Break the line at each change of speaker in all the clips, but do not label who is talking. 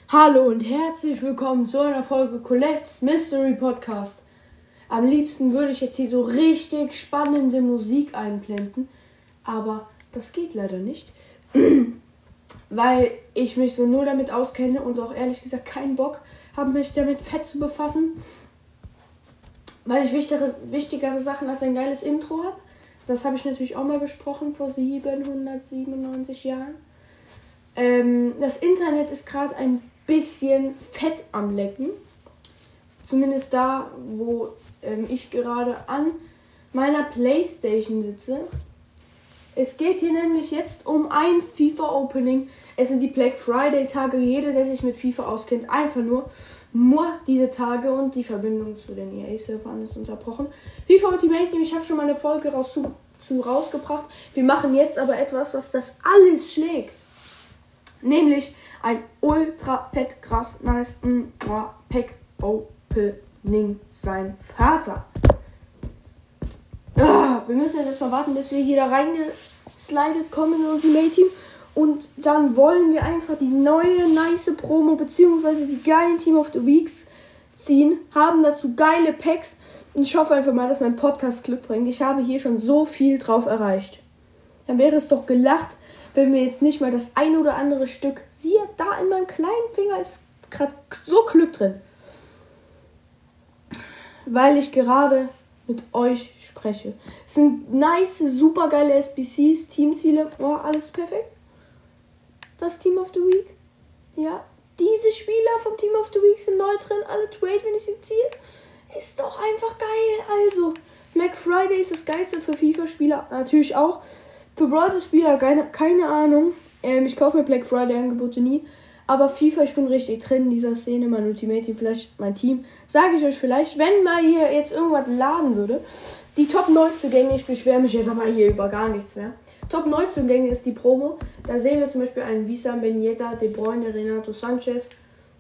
Hallo und herzlich willkommen zu einer Folge Colette's Mystery Podcast. Am liebsten würde ich jetzt hier so richtig spannende Musik einblenden, aber das geht leider nicht, weil ich mich so nur damit auskenne und auch ehrlich gesagt keinen Bock habe, mich damit fett zu befassen, weil ich wichtigere Sachen als ein geiles Intro habe. Das habe ich natürlich auch mal besprochen vor 797 Jahren. Das Internet ist gerade ein bisschen fett am Lecken. Zumindest da, wo ich gerade an meiner Playstation sitze. Es geht hier nämlich jetzt um ein FIFA-Opening. Es sind die Black Friday-Tage. Jeder, der sich mit FIFA auskennt, einfach nur diese Tage und die Verbindung zu den EA-Servern ist unterbrochen. FIFA Ultimate Team, ich habe schon mal eine Folge rausgebracht. Wir machen jetzt aber etwas, was das alles schlägt. Nämlich ein ultra fett krass nice Pack Opening sein Vater. Wir müssen jetzt erstmal warten, bis wir hier da reingeslidet kommen in Ultimate Team. Und dann wollen wir einfach die neue nice Promo bzw. die geilen Team of the Weeks ziehen. Haben dazu geile Packs. Und ich hoffe einfach mal, dass mein Podcast Glück bringt. Ich habe hier schon so viel drauf erreicht. Dann wäre es doch gelacht, wenn mir jetzt nicht mal das ein oder andere Stück, siehe, da in meinem kleinen Finger ist gerade so Glück drin. Weil ich gerade mit euch spreche. Es sind nice, super geile SBCs, Teamziele, alles perfekt. Das Team of the Week, ja, diese Spieler vom Team of the Week sind neu drin, alle Trade, wenn ich sie ziehe, ist doch einfach geil. Also, Black Friday ist das Geilste für FIFA-Spieler, natürlich auch. Für Browser-Spieler keine Ahnung. Ich kaufe mir Black Friday-Angebote nie. Aber FIFA, ich bin richtig drin in dieser Szene. Mein Ultimate Team, vielleicht mein Team. Sage ich euch vielleicht, wenn mal hier jetzt irgendwas laden würde. Die Top-Neuzugänge, ich beschwere mich jetzt aber hier über gar nichts mehr. Top-Neuzugänge ist die Promo. Da sehen wir zum Beispiel einen Wissam Ben Yedder, De Bruyne, Renato Sanchez,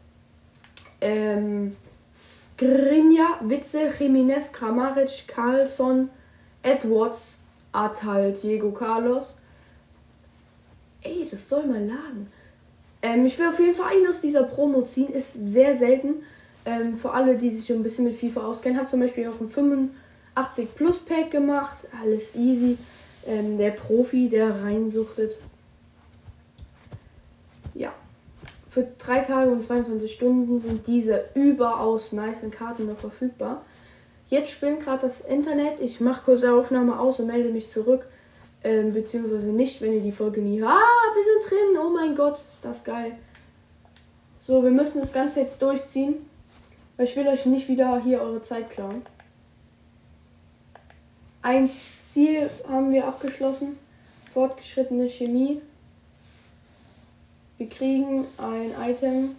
Skriniar, Witze, Jimenez, Kramaric, Carlson, Edwards, Atal, Diego Carlos. Ey, das soll mal laden. Ich will auf jeden Fall einen aus dieser Promo ziehen. Ist sehr selten. Für alle, die sich ein bisschen mit FIFA auskennen. Habe zum Beispiel auch ein 85 Plus Pack gemacht. Alles easy. Der Profi, der reinsuchtet. Ja. Für 3 Tage und 22 Stunden sind diese überaus nice Karten noch verfügbar. Jetzt spinnt gerade das Internet. Ich mache kurz eine Aufnahme aus und melde mich zurück. Beziehungsweise nicht, wenn ihr die Folge nie... wir sind drin. Oh mein Gott, ist das geil. So, wir müssen das Ganze jetzt durchziehen. Weil ich will euch nicht wieder hier eure Zeit klauen. Ein Ziel haben wir abgeschlossen. Fortgeschrittene Chemie. Wir kriegen ein Item.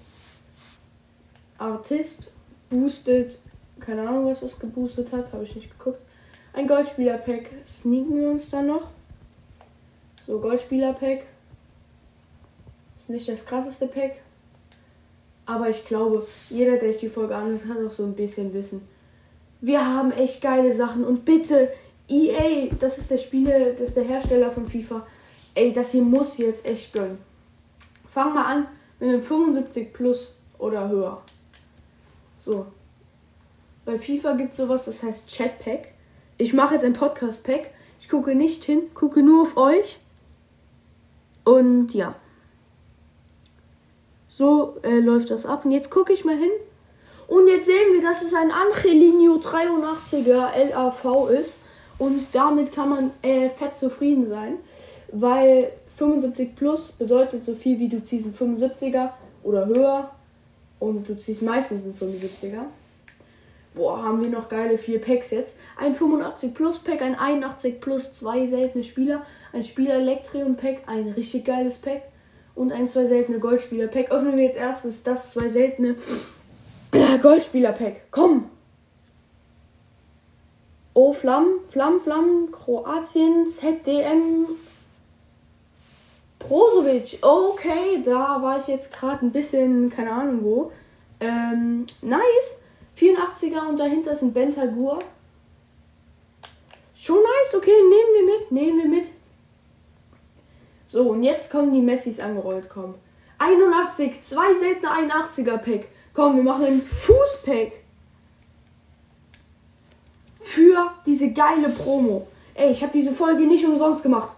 Artist. Boosted. Keine Ahnung, was das geboostet hat. Habe ich nicht geguckt. Ein Goldspieler-Pack. Sneaken wir uns dann noch. So, Goldspieler-Pack. Ist nicht das krasseste Pack. Aber ich glaube, jeder, der sich die Folge anhört, hat auch so ein bisschen Wissen. Wir haben echt geile Sachen. Und bitte, EA, das ist der Hersteller von FIFA. Ey, das hier muss jetzt echt gönnen. Fangen wir an mit einem 75 Plus oder höher. So. Bei FIFA gibt es sowas, das heißt Chat-Pack. Ich mache jetzt ein Podcast-Pack. Ich gucke nicht hin, gucke nur auf euch. Und ja. So läuft das ab. Und jetzt gucke ich mal hin. Und jetzt sehen wir, dass es ein Angelino 83er LAV ist. Und damit kann man fett zufrieden sein. Weil 75 Plus bedeutet so viel wie du ziehst einen 75er oder höher. Und du ziehst meistens einen 75er. Boah, haben wir noch geile 4 Packs jetzt. Ein 85 Plus Pack, ein 81 Plus, 2 seltene Spieler, ein Spieler Elektrium Pack, ein richtig geiles Pack und ein 2 seltene Goldspieler Pack. Öffnen wir jetzt erstes das 2 seltene Goldspieler Pack. Komm! Oh, Flamm, Kroatien, ZDM, Brozovic. Okay, da war ich jetzt gerade ein bisschen, keine Ahnung wo. Nice. 84er und dahinter sind Bentagur. Schon nice, okay, nehmen wir mit. So, und jetzt kommen die Messis angerollt, komm. 81, 2 seltene 81er Pack. Komm, wir machen ein Fußpack. Für diese geile Promo. Ey, ich habe diese Folge nicht umsonst gemacht.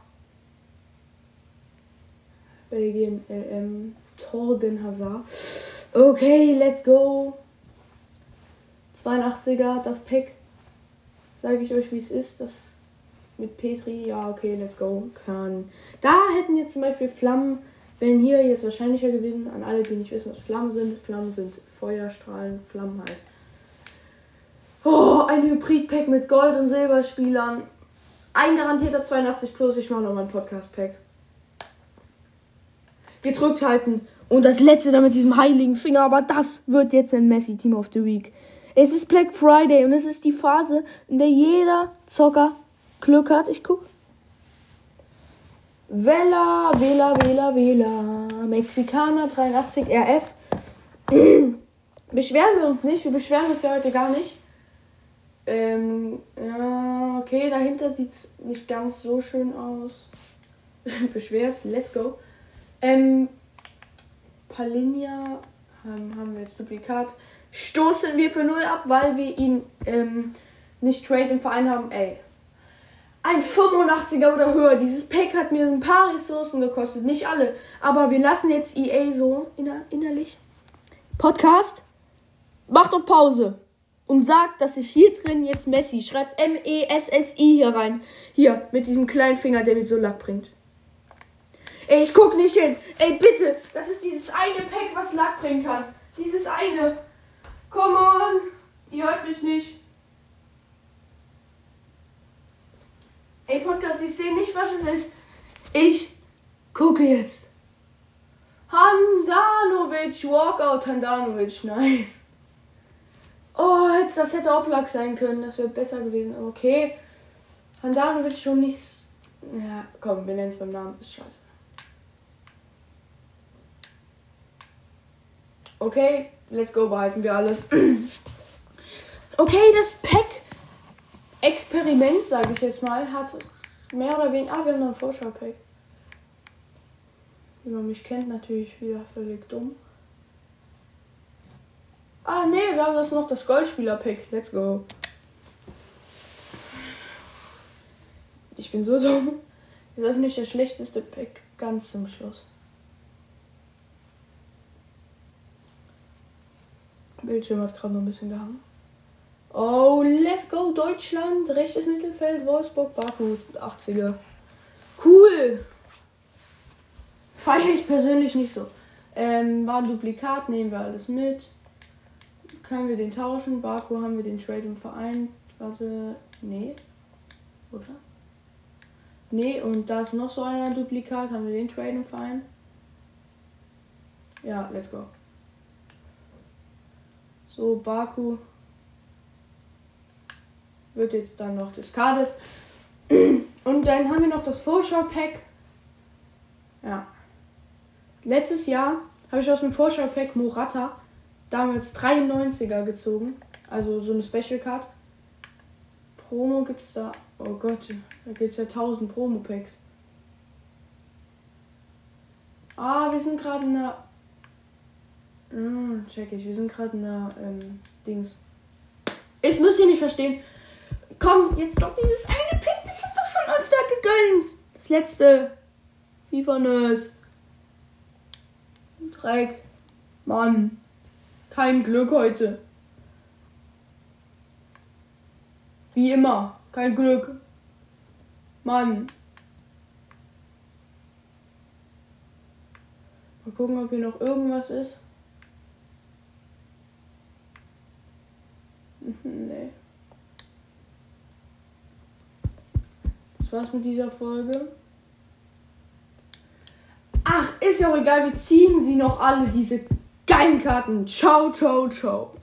Belgien, LM, Torgen Hazard. Okay, let's go. 82er, das Pack. Sage ich euch, wie es ist. Das mit Petri, ja, okay, let's go. Da hätten jetzt zum Beispiel Flammen, wären hier jetzt wahrscheinlicher gewesen, an alle, die nicht wissen, was Flammen sind. Flammen sind Feuerstrahlen, Flammen halt. Oh, ein Hybrid-Pack mit Gold- und Silberspielern. Ein garantierter 82 plus. Ich mache nochmal ein Podcast-Pack. Gedrückt halten. Und das letzte da mit diesem heiligen Finger. Aber das wird jetzt ein Messi Team of the Week. Es ist Black Friday und es ist die Phase, in der jeder Zocker Glück hat. Ich guck. Vela. Mexikaner 83 RF. Beschweren wir uns nicht. Wir beschweren uns ja heute gar nicht. Ja, okay, dahinter sieht es nicht ganz so schön aus. Beschwert, let's go. Palinja haben wir jetzt Duplikat. Stoßen wir für 0 ab, weil wir ihn nicht Trade im Verein haben. Ey, ein 85er oder höher. Dieses Pack hat mir ein paar Ressourcen gekostet. Nicht alle, aber wir lassen jetzt EA so innerlich. Podcast, macht auf Pause. Und sagt, dass ich hier drin jetzt Messi, schreibt MESSI hier rein. Hier, mit diesem kleinen Finger, der mir so Lack bringt. Ey, ich guck nicht hin. Ey, bitte, das ist dieses eine Pack, was Lack bringen kann. Dieses eine. Come on. Ihr hört mich nicht. Ey, Podcast, ich sehe nicht, was es ist. Ich gucke jetzt. Handanovic, Walkout Handanovic, nice. Oh, das hätte Oblak sein können. Das wäre besser gewesen. Okay. Handanovic schon nicht. Ja, komm, wir nennen es beim Namen. Ist scheiße. Okay, let's go. Behalten wir alles. Okay, das Pack-Experiment, sage ich jetzt mal, hat mehr oder weniger. Wir haben noch ein Vorschau-Pack. Wie man mich kennt, natürlich wieder völlig dumm. Nee, wir haben das noch, das Goldspieler-Pack. Let's go. Ich bin so dumm. Das ist nicht der schlechteste Pack ganz zum Schluss. Bildschirm hat gerade noch ein bisschen gehangen. Oh, let's go, Deutschland. Rechtes Mittelfeld, Wolfsburg, Baku, 80er. Cool. Feiere ich persönlich nicht so. War ein Duplikat, nehmen wir alles mit. Können wir den tauschen? Baku haben wir den Trade im Verein. Warte, nee. Oder? Nee, und da ist noch so ein Duplikat. Haben wir den Trade im Verein? Ja, let's go. So, Baku wird jetzt dann noch discarded. Und dann haben wir noch das Vorschau-Pack. Ja. Letztes Jahr habe ich aus dem Vorschau-Pack Morata damals 93er gezogen. Also so eine Special Card. Promo gibt's da. Oh Gott, da gibt's ja 1000 Promo-Packs. Wir sind gerade in der... check ich. Wir sind gerade in der Dings. Es müsst ihr nicht verstehen. Komm, jetzt doch dieses eine Pack, das hat doch schon öfter gegönnt. Das letzte. FIFA-Nurse. Dreck. Mann. Kein Glück heute. Wie immer. Kein Glück. Mann. Mal gucken, ob hier noch irgendwas ist. Nee. Das war's mit dieser Folge. Ach, ist ja auch egal. Wir ziehen sie noch alle, diese geilen Karten. Ciao, ciao, ciao.